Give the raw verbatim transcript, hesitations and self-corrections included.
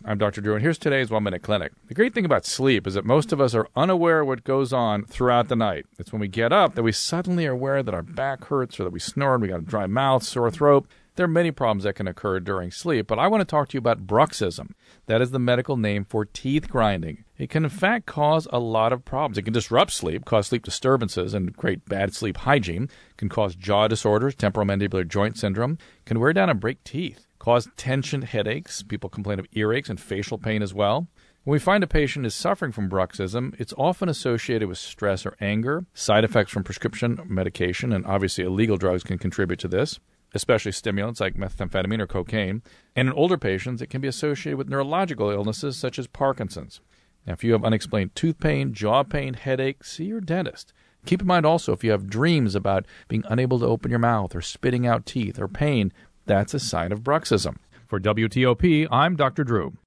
I'm Doctor Drew, and here's today's One Minute Clinic. The great thing about sleep is that most of us are unaware of what goes on throughout the night. It's when we get up that we suddenly are aware that our back hurts or that we snore and we got a dry mouth, sore throat. There are many problems that can occur during sleep, but I want to talk to you about bruxism. That is the medical name for teeth grinding. It can, in fact, cause a lot of problems. It can disrupt sleep, cause sleep disturbances, and create bad sleep hygiene. It can cause jaw disorders, temporomandibular joint syndrome. It can wear down and break teeth, cause tension headaches. People complain of earaches and facial pain as well. When we find a patient is suffering from bruxism, it's often associated with stress or anger. Side effects from prescription medication, and obviously illegal drugs can contribute to this, especially stimulants like methamphetamine or cocaine. And in older patients, it can be associated with neurological illnesses such as Parkinson's. Now, if you have unexplained tooth pain, jaw pain, headache, see your dentist. Keep in mind also, if you have dreams about being unable to open your mouth or spitting out teeth or pain, that's a sign of bruxism. For W T O P, I'm Doctor Drew.